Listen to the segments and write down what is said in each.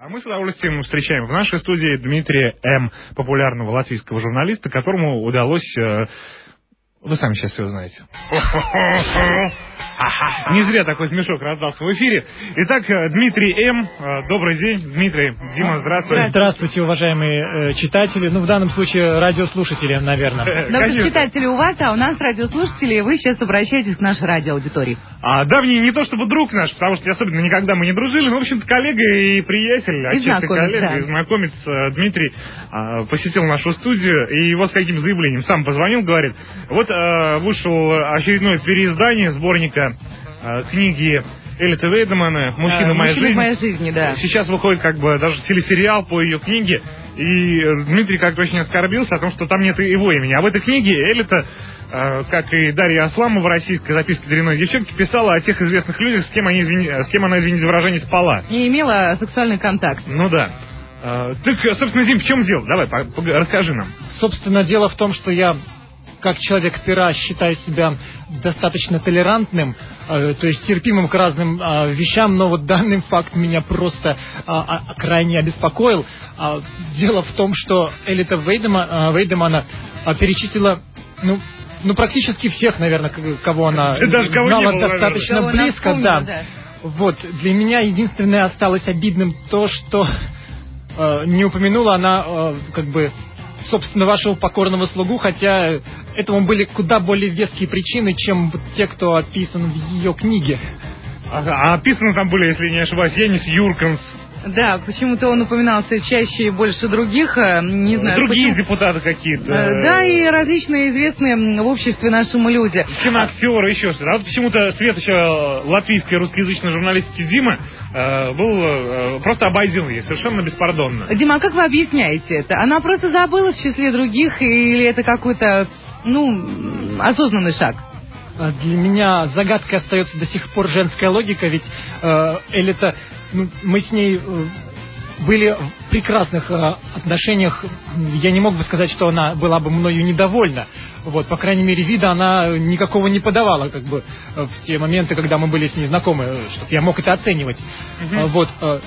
Мы с удовольствием встречаем в нашей студии Дмитрия М., популярного латвийского журналиста, которому удалось... Вы сами сейчас все узнаете. Не зря такой смешок раздался в эфире. Итак, Дмитрий М., добрый день. Дмитрий, Дима, здравствуйте. Здравствуйте, уважаемые читатели. Ну, в данном случае радиослушатели, наверное. Но читатели у вас, а у нас радиослушатели, и вы сейчас обращаетесь к нашей радиоаудитории. Давний не то чтобы друг наш, потому что особенно никогда мы не дружили, но, в общем-то, коллега и приятель, отчасти коллега, да. И знакомец Дмитрий посетил нашу студию, и его с каким заявлением сам позвонил, говорит, вот вышел очередное переиздание сборника книги Элиты Вейдемана «Мужчина моей жизни». Да. Сейчас выходит как бы даже телесериал по ее книге, и Дмитрий как-то очень оскорбился о том, что там нет его имени. А в этой книге Элита, как и Дарья Асламова, российская записки дрянной девчонки, писала о тех известных людях, с кем она, извините за выражение, спала. И имела сексуальный контакт. Ну да. Так, собственно, Дим, в чем дело? Давай, расскажи нам. Собственно, дело в том, что я, как человек пера, считаю себя достаточно толерантным, то есть терпимым к разным вещам, но вот данный факт меня просто крайне обеспокоил. Дело в том, что Элита Вейдемана перечислила, ну, практически всех, наверное, кого она знала достаточно близко. Да. Вот, для меня единственное осталось обидным то, что не упомянула она, собственно, вашего покорного слугу, хотя этому были куда более веские причины, чем те, кто описан в ее книге. А описаны там были, если не ошибаюсь, Янис Юрканс. Да, почему-то он упоминался чаще и больше других, не знаю. Другие депутаты какие-то. Да, и различные известные в обществе нашему люди. Киноактеры, еще что-то. А вот почему-то светоча латвийской русскоязычной журналистики Дима был просто обойден ей, совершенно беспардонно. Дима, а как вы объясняете это? Она просто забыла в числе других, или это какой-то, осознанный шаг? Для меня загадкой остается до сих пор женская логика, ведь Элита, мы с ней были в прекрасных отношениях. Я не мог бы сказать, что она была бы мною недовольна. Вот, по крайней мере, вида она никакого не подавала, в те моменты, когда мы были с ней знакомы, чтобы я мог это оценивать. Вот,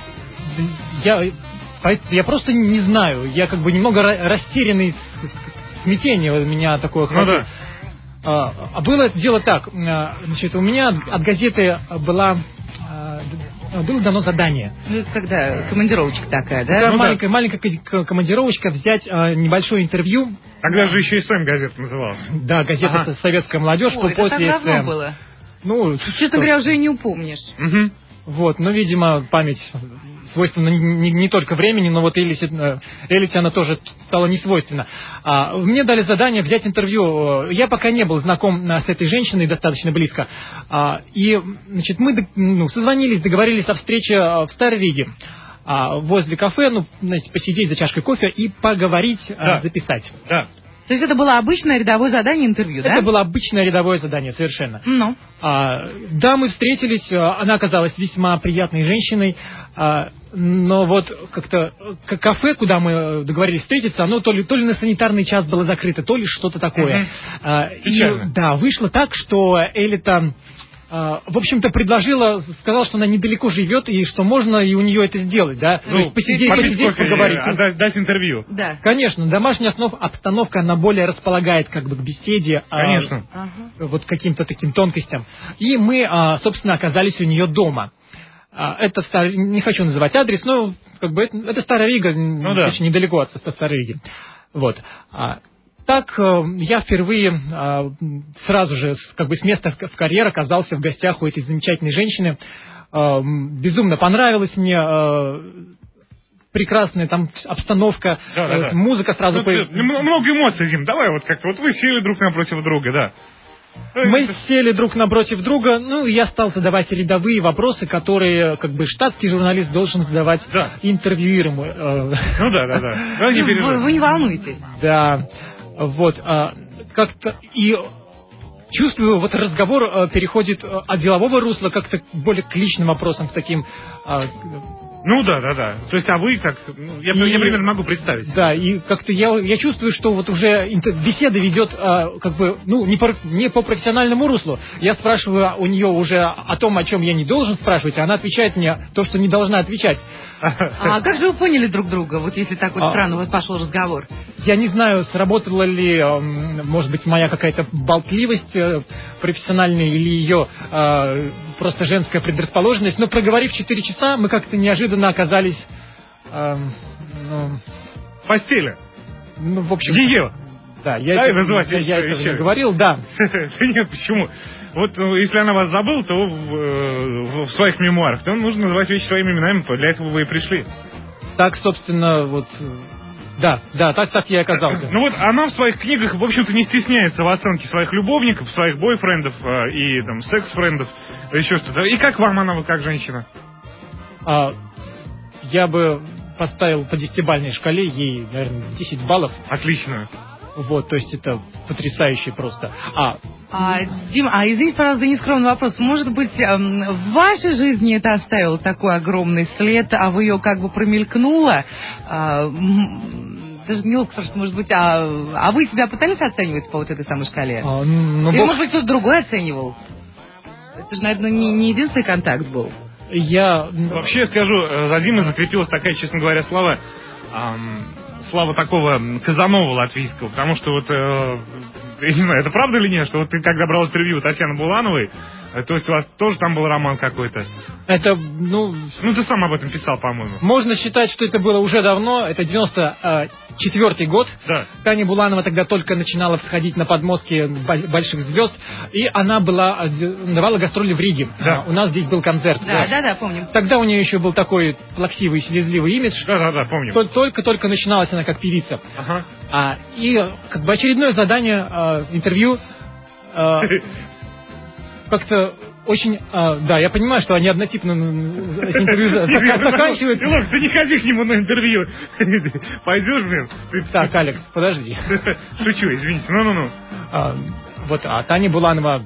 я просто не знаю, я немного растерянный, смятение у меня такое хватило. Было дело так, значит, у меня от газеты было дано задание. Это когда командировочка такая, да? Маленькая командировочка, взять небольшое интервью. Тогда же еще и СМ газета называлась. Да, газета «Советская молодежь». Ой, это так давно было. Честно говоря, уже и не упомнишь. Вот, видимо, память свойственна не только времени, но вот Элите она тоже стала не свойственна. Мне дали задание взять интервью. Я пока не был знаком с этой женщиной достаточно близко. И, значит, мы созвонились, договорились о встрече в Старой-Риге. Возле кафе, посидеть за чашкой кофе и поговорить, записать. Да. То есть это было обычное рядовое задание интервью, да? Это было обычное рядовое задание, совершенно. Да, мы встретились, она оказалась весьма приятной женщиной, но вот как-то кафе, куда мы договорились встретиться, оно то ли на санитарный час было закрыто, то ли что-то такое. Печально. Вышло так, что Элита, в общем-то, сказала, что она недалеко живет, и что можно и у нее это сделать, да? То есть посидеть, поговорить. Дать интервью. Да. Конечно, домашняя обстановка, она более располагает к беседе. Конечно. Вот каким-то таким тонкостям. И мы, собственно, оказались у нее дома. Это не хочу называть адрес, но это Старая Рига, очень недалеко от Старой Риги. Вот. Так я впервые сразу же с места в карьер оказался в гостях у этой замечательной женщины. Безумно понравилось мне. Прекрасная там обстановка, музыка сразу появилась. Много эмоций, Дим, давай вы сели друг напротив друга, да. Мы сели друг напротив друга, я стал задавать рядовые вопросы, которые, штатский журналист должен задавать интервьюируемому. Да. Вы не волнуйтесь. Да, вот, как-то и чувствую, разговор переходит от делового русла как-то более к личным вопросам, к таким Ну да. То есть, а вы как... Я примерно могу представить. Да, и как-то я чувствую, что вот уже беседа ведет как бы, не по профессиональному руслу. Я спрашиваю у нее уже о том, о чем я не должен спрашивать, а она отвечает мне то, что не должна отвечать. А как же вы поняли друг друга, вот если так вот странно вот пошел разговор? Я не знаю, сработала ли, может быть, моя какая-то болтливость профессиональная или ее просто женская предрасположенность, но проговорив 4 часа, мы как-то неожиданно оказались... в постели? В общем... Ее? Да, я это говорил, да. Нет, почему? Вот если она вас забыла, то в своих мемуарах, то нужно называть вещи своими именами, для этого вы и пришли. Так, собственно, вот... Да, так я и оказался. Ну вот она в своих книгах, в общем-то, не стесняется в оценке своих любовников, своих бойфрендов и там секс-френдов, еще что-то. И как вам она, как женщина? Я бы поставил по 10-бальной шкале ей, наверное, 10 баллов. Отлично. Вот, то есть это потрясающе просто. Дим, извините, пожалуйста, за нескромный вопрос. Может быть, в вашей жизни это оставило такой огромный след, а вы ее как бы промелькнула? Даже неловко, что, может быть, а вы себя пытались оценивать по вот этой самой шкале? Или, может быть, кто-то другой оценивал? Это же, наверное, не единственный контакт был. Вообще, скажу, за Димой закрепилась такая, честно говоря, слава такого Казанова латвийского, потому что вот, я не знаю, это правда или нет, что вот ты когда брал интервью у Татьяны Булановой, то есть у вас тоже там был роман какой-то? Это, ты сам об этом писал, по-моему. Можно считать, что это было уже давно, это 94-й год. Да. Таня Буланова тогда только начинала всходить на подмостки больших звезд, и она давала гастроли в Риге. Да. У нас здесь был концерт. Да, помню. Тогда у нее еще был такой плаксивый, слезливый имидж. Да, помню. Только начиналась она как певица. Ага. И как бы очередное задание, интервью... как-то очень... я понимаю, что они однотипно интервью заканчивают. Илон, ты не ходи к нему на интервью. Пойдешь, блин? Так, Алекс, подожди. Шучу, извините. Ну. Таня Буланова...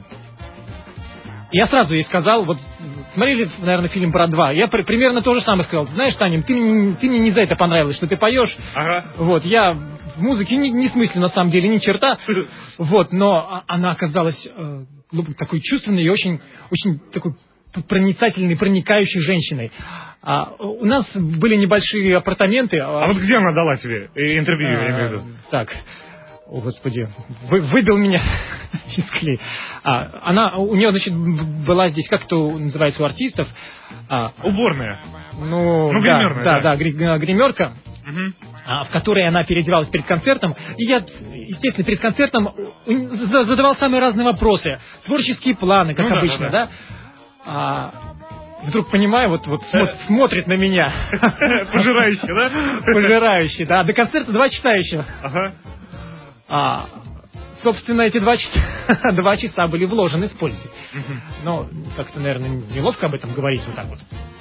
Я сразу ей сказал, вот смотрели, наверное, фильм «Брат 2». Я примерно то же самое сказал. Знаешь, Таня, ты мне не за это понравилось, что ты поешь. Ага. Вот, я в музыке не смыслю, на самом деле, ни черта. Вот, но она оказалась... такой чувственной и очень, очень такой проницательной, проникающей женщиной. У нас были небольшие апартаменты. А вот где она дала тебе интервью, я имею в виду? Так, о господи, выбил меня из клея. У нее, значит, была здесь, как это называется у артистов? Уборная. Гримерная. Да, гримерка. Угу. В которой она переодевалась перед концертом. И я, естественно, перед концертом задавал самые разные вопросы. Творческие планы, как обычно, да? Вдруг понимаю, смотрит на меня. Пожирающий, да? Пожирающий, да. До концерта 2 часа еще. Ага. Собственно, эти 2 часа были вложены с пользой. Но как-то, наверное, неловко об этом говорить вот так вот.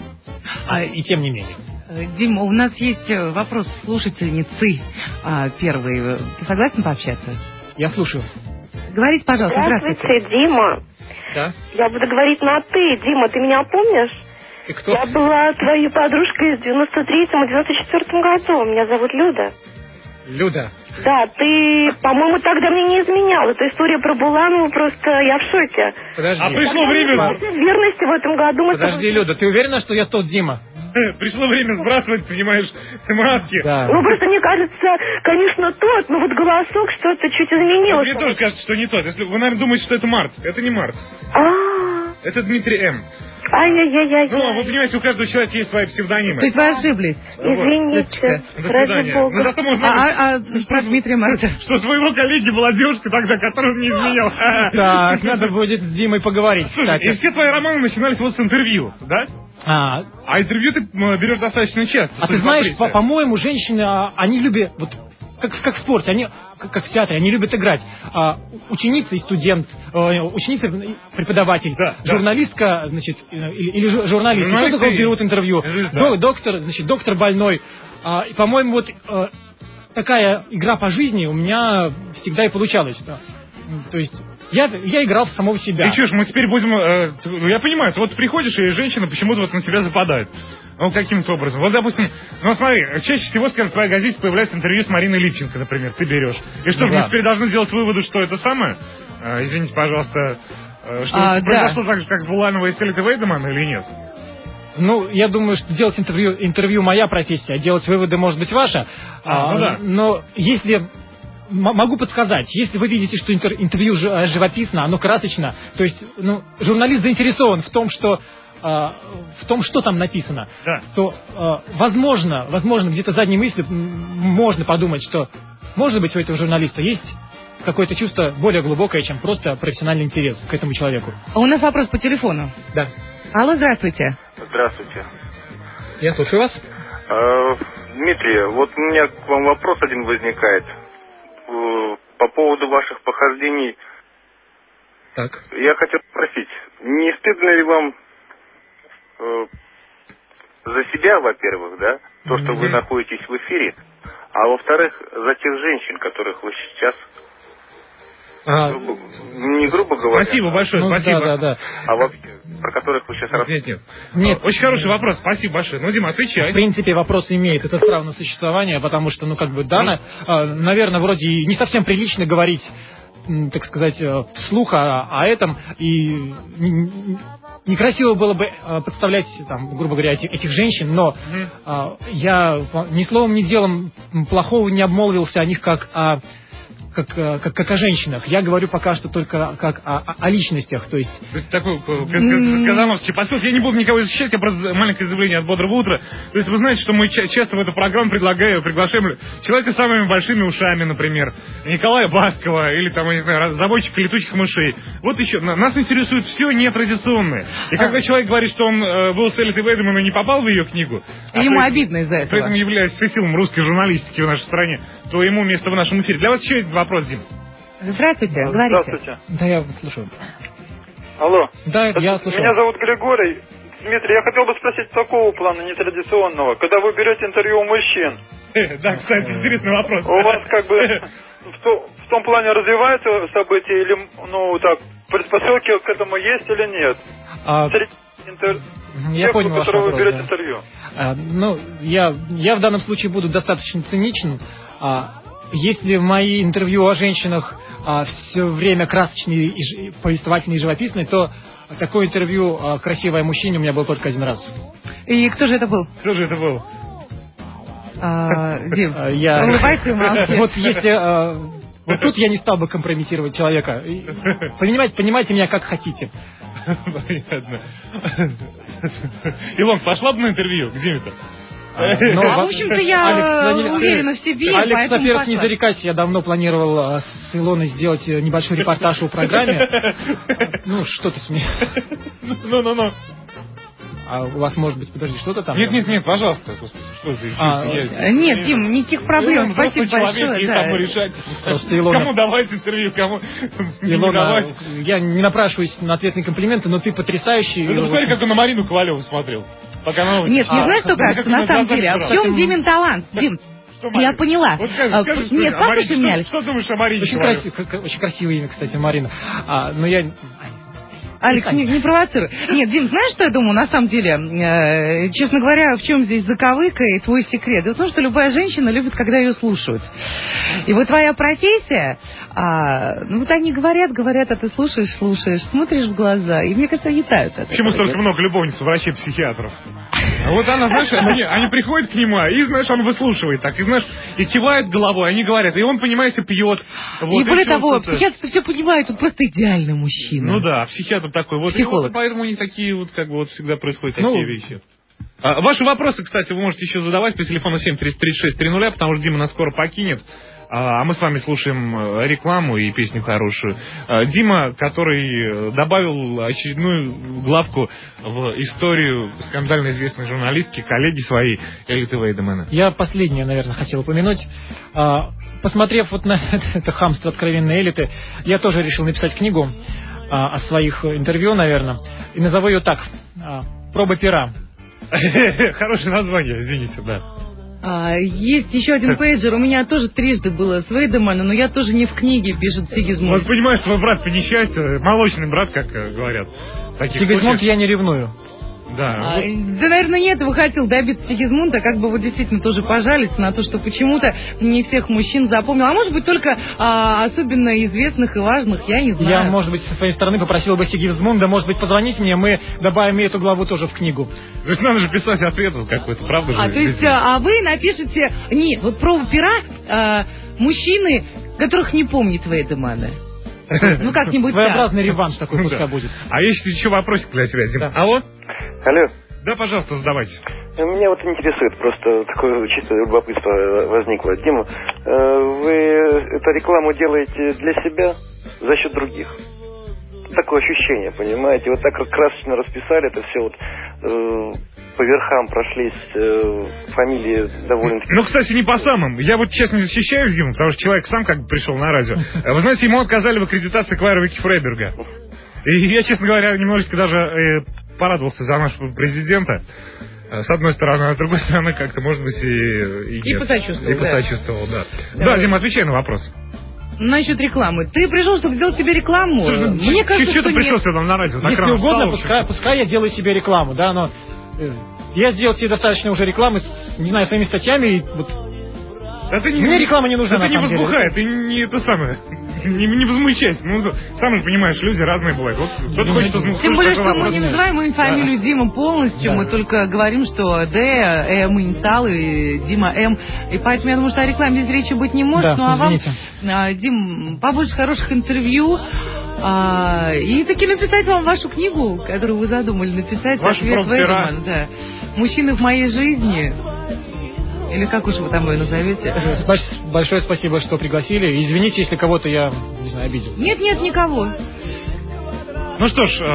И тем не менее. Дима, у нас есть вопрос слушательницы первой. Ты согласен пообщаться? Я слушаю. Говорите, пожалуйста. Здравствуйте, Дима. Да? Я буду говорить на «ты». Дима, ты меня помнишь? Ты кто? Я была твоей подружкой в 93-м и 94-м году. Меня зовут Люда. Люда? Да, ты, по-моему, тогда мне не изменял. Эта история про Буланову, просто я в шоке. Подожди. Пришло время... Верности в этом году... Подожди, Люда, ты уверена, что я тот Дима? Пришло время сбрасывать, понимаешь, маски. Да. Просто мне кажется, конечно, тот, но вот голосок что-то чуть изменилось. Мне тоже кажется, что не тот. Если вы, наверное, думаете, что это Март. Это не Март. Это Дмитрий М. Ай-яй-яй-яй. Вы понимаете, у каждого человека есть свои псевдонимы. То есть вы ошиблись? Извините. До свидания. Бога. Зато можно... Про Дмитрия Марта. Что твоего коллеги была девушка тогда, которую не изменял. Так, надо будет с Димой поговорить. Слушай, и все твои романы начинались вот с интервью, да? А интервью ты берешь достаточно часто. Ты знаешь, по-моему, женщины, они любят, как в спорте, они, как в театре, они любят играть. Ученица и студент, ученица и преподаватель, журналистка, значит, или журналист, кто такого берут интервью, доктор больной. И, по-моему, такая игра по жизни у меня всегда и получалась. Да. То есть я играл в самого себя. И что ж, мы теперь будем... я понимаю, вот приходишь, и женщина почему-то на тебя западает. Ну, каким-то образом. Вот, допустим, ну, смотри, чаще всего, скажем, в твоей газете появляется интервью с Мариной Липченко, например, ты берешь. И что, мы теперь должны сделать выводы, что это самое? Извините, пожалуйста, что произошло так же, как с Булановой и с Элитой Вейдеман, или нет? Ну, я думаю, что делать интервью моя профессия, а делать выводы может быть ваша. Ну да. Но если... Могу подсказать, если вы видите, что интервью живописно, оно красочно, то есть журналист заинтересован в том, что там написано, то, возможно, где-то задней мыслью можно подумать, что, может быть, у этого журналиста есть какое-то чувство более глубокое, чем просто профессиональный интерес к этому человеку. А у нас вопрос по телефону. Да. Алло, здравствуйте. Здравствуйте. Я слушаю вас. Дмитрий, вот у меня к вам вопрос один возникает. По поводу ваших похождений. Так. Я хотел спросить, не стыдно ли вам за себя, во-первых, да, то, что вы находитесь в эфире, а во-вторых, за тех женщин, которых вы сейчас, не грубо говоря. Спасибо большое, спасибо. Да. А вообще, про которых вы сейчас рассказываете. Нет. Очень хороший вопрос, спасибо большое. Ну, Дима, отвечай. В принципе, вопрос имеет это право на существование, потому что, наверное, вроде и не совсем прилично говорить, так сказать, вслух о этом, и некрасиво было бы подставлять, грубо говоря, этих женщин, но я ни словом, ни делом плохого не обмолвился о них как о женщинах. Я говорю пока что только как о личностях, то есть... Такой казановский подход. Я не буду никого защищать, я просто маленькое заявление от Бодрого утра. То есть вы знаете, что мы часто в эту программу приглашаем человека с самыми большими ушами, например, Николая Баскова, или я не знаю, разработчика летучих мышей. Вот еще. Нас интересует все нетрадиционное. И когда человек говорит, что он был с Элитой Вейдеман и не попал в ее книгу... Ему обидно из-за этого. При этом являясь всесилом русской журналистики в нашей стране, то ему место в нашем эфире. Для вас еще есть вопрос, Дим. Здравствуйте, говорите. Здравствуйте. Да, я вас слушаю. Алло. Да, я слушаю. Меня зовут Григорий. Дмитрий, я хотел бы спросить такого плана нетрадиционного. Когда вы берете интервью у мужчин... Да, кстати, интересный вопрос. У вас в том плане развиваются события или, предпосылки к этому есть или нет? Я понял ваш вопрос. Вы берете интервью. Я в данном случае буду достаточно циничен. Если мои интервью о женщинах все время красочные, повествовательные и живописные, то такое интервью красивое о мужчине у меня было только один раз. И кто же это был? Дим, улыбайся и молчи. Вот если... Вот тут я не стал бы компрометировать человека. Понимаете меня как хотите. Понятно. Илон, пошла бы на интервью к Диме-то? В общем-то, я уверена в себе. Алекс, во-первых, не зарекайся, я давно планировал с Илоной сделать небольшой репортаж о программе. Что ты смеешься? Ну. А у вас, может быть, подожди, что-то там? Нет, пожалуйста. Что за Нет, Дим, никаких проблем. Спасибо большое. Само решать. Просто Илона... Кому давать интервью, кому не давать. Я не напрашиваюсь на ответные комплименты, но ты потрясающий. Ну, посмотри, как он на Марину Ковалеву смотрел. Нет, не знаешь, что кажется, на самом деле? А в чем Димин талант? Дим, я поняла. Нет, послушай меня, Алекс. Что думаешь о Марине? Очень красивое имя, кстати, Марина. Но я... Алекс, не провоцируй. Нет, Дим, знаешь, что я думаю? На самом деле, честно говоря, в чем здесь заковыка и твой секрет? Дело в том, что любая женщина любит, когда ее слушают. И вот твоя профессия, они говорят, а ты слушаешь, смотришь в глаза, и мне кажется, они тают от этого. Почему столько много любовниц у врачей-психиатров? А вот она, знаешь, они приходят к нему, и, знаешь, он выслушивает так, и, знаешь, и кивает головой, они говорят, и он, понимаете, пьет. И более того, психиатр все понимает, он просто идеальный мужчина. Ну да, психиатр такой. Вот, психолог. Поэтому они такие всегда происходят такие вещи. Ваши вопросы, кстати, вы можете еще задавать по телефону 7-336-300, потому что Дима нас скоро покинет. А мы с вами слушаем рекламу и песню хорошую. Дима, который добавил очередную главку в историю скандально известной журналистки, коллеги своей, Элиты Вейдемана. Я последнее, наверное, хотел упомянуть. Посмотрев вот на это хамство откровенной Элиты, я тоже решил написать книгу о своих интервью, наверное, и назову ее так: «Проба пера». Хорошее название, извините, да. Есть еще один пейджер, у меня тоже трижды было с Вейдеманом, но я тоже не в книге, пишет Сигизмунд. Вот понимаешь, твой брат по несчастью, молочный брат, как говорят. Сигизмунд я не ревную. Да. Да, наверное, не этого хотел добиться Сигизмунд, а как бы вот действительно тоже пожалиться на то, что почему-то не всех мужчин запомнил. А может быть, только особенно известных и важных, я не знаю. Я, может быть, со своей стороны попросил бы Сигизмунда, может быть, позвонить мне, мы добавим эту главу тоже в книгу. То есть надо же писать ответ какой-то, правда же? То есть, вы напишете... Нет, вот про пера мужчины, которых не помнит Вейдемана. Ну, как-нибудь так. Своеобразный реванш такой пускай будет. А есть еще вопросик для тебя, Дим. Да. Алло? Алло. Да, пожалуйста, задавайте. Меня вот интересует, просто такое чисто любопытство возникло. Дима, вы эту рекламу делаете для себя за счет других? Такое ощущение, понимаете? Вот так красочно расписали это все, вот по верхам прошлись, фамилии довольно-таки... Ну, кстати, не по самым. Я вот честно защищаю Диму, потому что человек сам как бы пришел на радио. Вы знаете, ему отказали в аккредитации Клайра Вики Фрейберга. И я, честно говоря, немножечко даже порадовался за нашего президента. С одной стороны, а с другой стороны, как-то, может быть, и посочувствовал. И посочувствовал, да. Да, Дима, отвечай на вопрос. Насчет рекламы. Ты пришел, чтобы сделать себе рекламу? Мне кажется, что ты пришел сюда на радио? Если угодно, пускай я делаю себе рекламу, да, но я сделал себе достаточно уже рекламы, не знаю, своими статьями, и вот мне реклама не нужна, это не возбухает, ты не это самое, не возмущайся. Ну, сам же понимаешь, люди разные бывают. Вот кто-то хочет... Тем более, что мы не называем им фамилию Дима полностью, мы только говорим, что Д, М инициалы, Дима М. И поэтому я думаю, что о рекламе здесь речи быть не может. Ну, а вам, Дим, побольше хороших интервью. И таки написать вам вашу книгу, которую вы задумали написать. Ответ Вейдеман, да. «Мужчины в моей жизни». Или как уж вы там ее назовете? Большое спасибо, что пригласили. Извините, если кого-то я, не знаю, обидел. Нет, никого. Ну что ж,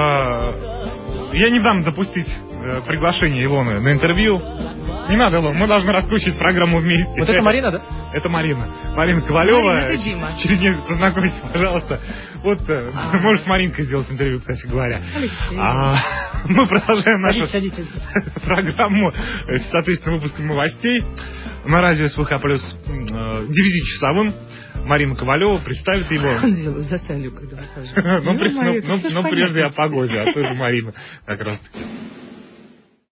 я не дам допустить приглашение Илоны на интервью. Не надо, Илона, мы должны раскручивать программу вместе. Вот это Марина, да? Это Марина. Марина Ковалева. Марина, это Дима. Через нее познакомьтесь, пожалуйста. Вот, может, с Маринкой сделать интервью, кстати говоря. Мы продолжаем нашу программу с соответственно выпуском новостей на радио СВХ плюс 9-часовым. Марина Ковалева представит его. Он делает за талию, когда вы скажете. Но прежде о погоде, а тоже Марина как раз таки.